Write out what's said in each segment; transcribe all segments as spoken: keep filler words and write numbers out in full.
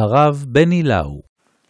הרב בני לאו.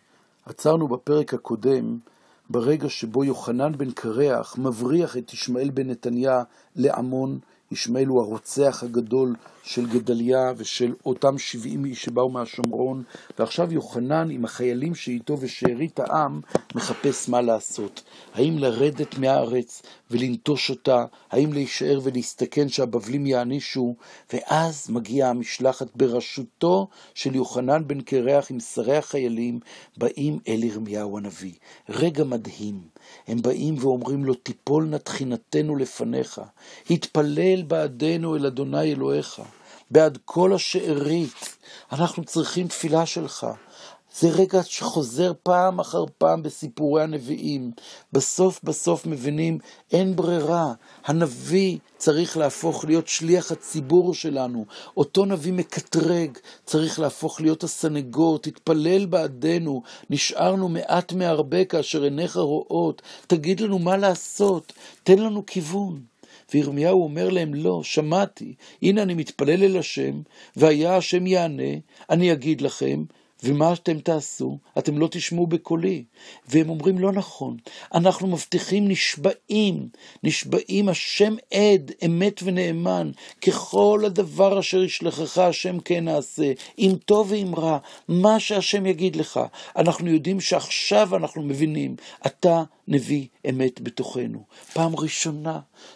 עצרנו בפרק הקודם, ברגע שבו יוחנן בן קרח מבריח את ישמעאל בן נתניה לעמון. ישמעאל הוא הרוצח הגדול של גדליה ושל אותם שבעים איש שבאו מהשומרון, ועכשיו יוחנן עם החיילים שאיתו ושארית העם מחפש מה לעשות. האם לרדת מהארץ ולנטוש אותה, האם להישאר ולהסתכן שהבבלים יענישו, ואז מגיעה המשלחת בראשותו של יוחנן בן קרח עם שרי החיילים, באים אל ירמיהו הנביא. רגע מדהים, הם באים ואומרים לו, תיפול נא תחינתנו לפניך, התפלל בעדנו אל אדוני אלוהיך, בעד כל השארית, אנחנו צריכים תפילה שלך. זה רגע שחוזר פעם אחר פעם בסיפורי הנביאים. בסוף בסוף מבינים, אין ברירה. הנביא צריך להפוך להיות שליח הציבור שלנו. אותו נביא מקטרג צריך להפוך להיות הסנגור. תתפלל בעדנו, נשארנו מעט מהרבה כאשר עיניך רואות. תגיד לנו מה לעשות, תן לנו כיוון. וירמיהו אומר להם, לא, שמעתי, הנה אני מתפלל אל השם, והיה השם יענה, אני אגיד לכם, ומה אתם תעשו? אתם לא תשמעו בקולי. והם אומרים, לא נכון, אנחנו מבטיחים נשבעים, נשבעים השם עד, אמת ונאמן, ככל הדבר אשר ישלחך השם כן נעשה, אם טוב ואם רע, מה שהשם יגיד לך. אנחנו יודעים שעכשיו אנחנו מבינים, אתה נביא אמת בתוכנו. פעם ראשונה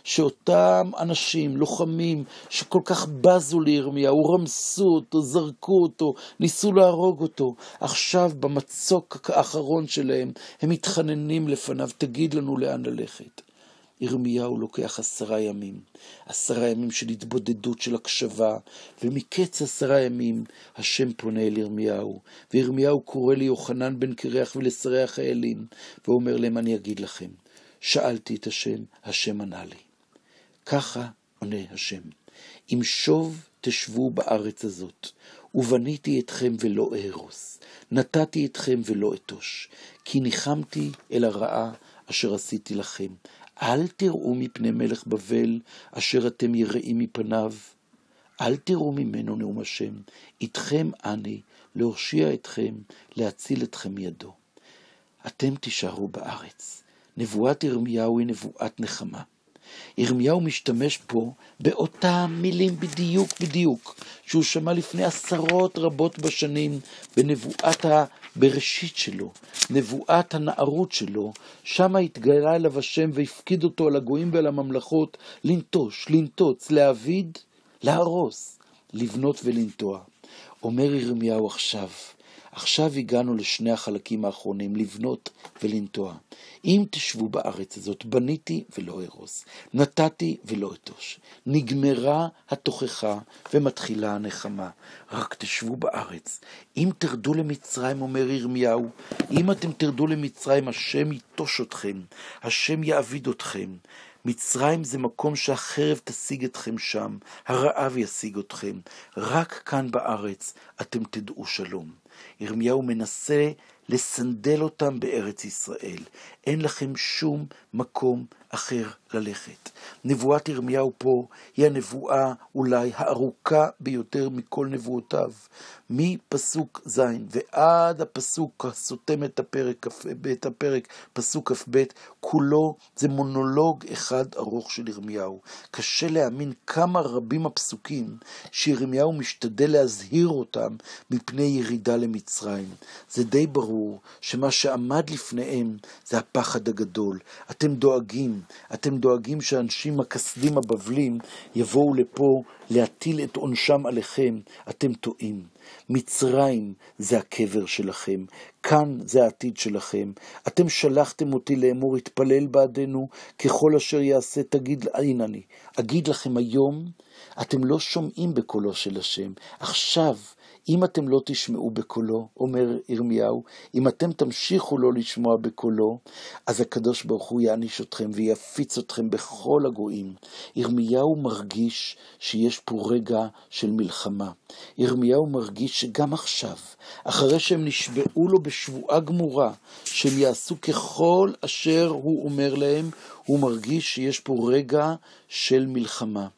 שאותם אנשים, לוחמים, שכל כך בזו לירמיהו, רמסו אותו, זרקו אותו, ניסו להרוג אותו, עכשיו במצוק האחרון שלהם, הם מתחננים לפניו, תגיד לנו לאן ללכת. ירמיהו לוקח עשרה ימים, עשרה ימים של התבודדות, של הקשבה, ומקץ עשרה ימים השם פונה אל ירמיהו, וירמיהו קורא ליוחנן בן קרח ולשרי החיילים, ואומר להם, אני אגיד לכם, שאלתי את השם, השם ענה לי. ככה עונה השם, אם שוב תשבו בארץ הזאת, ובניתי אתכם ולא אהרוס, נתתי אתכם ולא אתוש, כי ניחמתי אל הרעה אשר עשיתי לכם. אל תראו מפני מלך בבל, אשר אתם יראים מפניו. אל תראו ממנו נאום השם. איתכם אני, להושיע אתכם, להציל אתכם מידו. אתם תישארו בארץ. נבואת ירמיהו היא נבואת נחמה. ירמיהו משתמש פה באותם מילים בדיוק בדיוק, שהוא שמע לפני עשרות רבות בשנים בנבואת הבראשית שלו, נבואת הנערות שלו. שם התגלה אליו השם והפקיד אותו על הגויים ועל הממלכות, לנטוש, לנטוץ, להעביד, להרוס, לבנות ולנטוע. אומר ירמיהו עכשיו, עכשיו הגענו לשני החלקים האחרונים, לבנות ולנטוע. אם תשבו בארץ הזאת, בניתי ולא ארוס, נתתי ולא אתוש. נגמרה התוכחה ומתחילה הנחמה. רק תשבו בארץ. אם תרדו למצרים, אומר ירמיהו, אם אתם תרדו למצרים, השם יטוש אתכם, השם יעביד אתכם. מצרים זה מקום שהחרב תשיג אתכם שם, הרעב ישיג אתכם. רק כאן בארץ אתם תדעו שלום. ירמיהו מנסה לסנדל אותם בארץ ישראל. אין לכם שום מקום אחר ללכת. נבואת ירמיהו פה היא הנבואה אולי הארוכה ביותר מכל נבואותיו. מפסוק זין ועד הפסוק הסותם את הפרק, את הפרק פסוק כף בית, כולו זה מונולוג אחד ארוך של ירמיהו. קשה להאמין כמה רבים הפסוקים שירמיהו משתדל להזהיר אותם מפני ירידה למצרים. זה די ברור שמה שעמד לפניהם זה הפחד הגדול. אתם דואגים, אתם דואגים שאנשים הכסדים הבבלים יבואו לפה להטיל את עונשם עליכם. אתם טועים. מצרים זה הקבר שלכם, כאן זה העתיד שלכם. אתם שלחתם אותי לאמור, התפלל בעדנו, ככל אשר יעשה תגיד, הנה אני, אגיד לכם היום, אתם לא שומעים בקולו של השם. עכשיו, אם אתם לא תשמעו בקולו, אומר ירמיהו, אם אתם תמשיכו לא לשמוע בקולו, אז הקדוש ברוך הוא יעניש אתכם ויפיץ אתכם בכל הגויים. ירמיהו מרגיש שיש פה רגע של מלחמה. ירמיהו מרגיש שגם עכשיו, אחרי שהם נשבעו לו בשבועה גמורה, שהם יעשו ככל אשר הוא אומר להם, הוא מרגיש שיש פה רגע של מלחמה.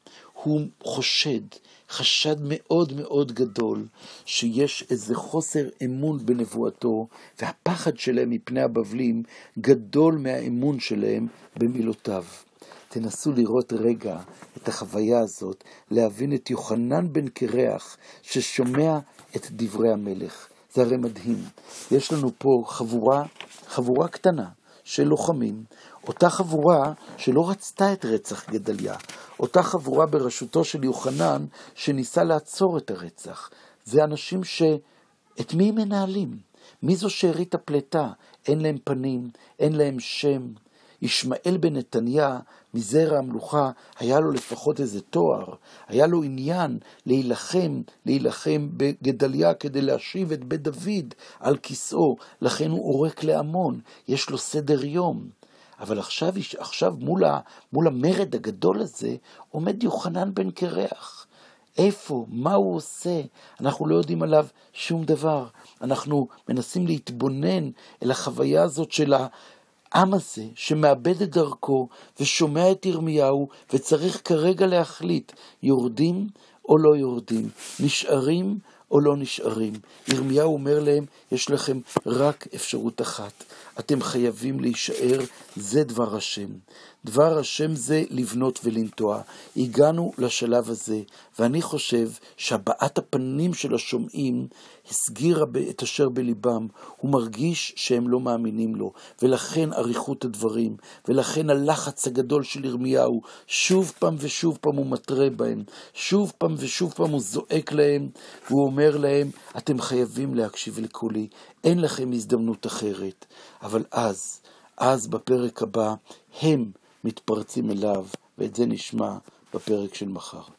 הוא חושד, חשד מאוד מאוד גדול, שיש איזה חוסר אמון בנבואתו, והפחד שלהם מפני הבבלים גדול מהאמון שלהם במילותיו. תנסו לראות רגע את החוויה הזאת, להבין את יוחנן בן קרח ששומע את דברי המלך. זה הרי מדהים. יש לנו פה חבורה, חבורה קטנה של לוחמים, אותה חבורה שלא רצתה את רצח גדליה, אותה חבורה בראשותו של יוחנן שניסה לעצור את הרצח. זה אנשים ש... את מי הם מנהלים? מי זו שארית הפלטה? אין להם פנים, אין להם שם. ישמעאל בן נתניה, מזרע המלוכה, היה לו לפחות איזה תואר, היה לו עניין להילחם, להילחם בגדליה כדי להשיב את בית דוד על כיסאו, לכן הוא עורק לעמון, יש לו סדר יום. אבל עכשיו, עכשיו מול, ה, מול המרד הגדול הזה, עומד יוחנן בן קרח. איפה? מה הוא עושה? אנחנו לא יודעים עליו שום דבר. אנחנו מנסים להתבונן אל החוויה הזאת של העם הזה, שמאבד את דרכו ושומע את ירמיהו, וצריך כרגע להחליט, יורדים או לא יורדים, נשארים או לא נשארים. ירמיהו אומר להם, יש לכם רק אפשרות אחת. אתם חייבים להישאר, זה דבר השם. דבר השם זה לבנות ולנטוע. הגענו לשלב הזה, ואני חושב שהבעת הפנים של השומעים הסגירה את אשר בליבם. הוא מרגיש שהם לא מאמינים לו, ולכן עריכות הדברים, ולכן הלחץ הגדול של ירמיהו, שוב פעם ושוב פעם הוא מטרה בהם, שוב פעם ושוב פעם הוא זועק להם, והוא אומר להם, אתם חייבים להקשיב לקולי, אין לכם הזדמנות אחרת. אבל אז, אז בפרק הבא, הם מתפרצים אליו, ואת זה נשמע בפרק של מחר.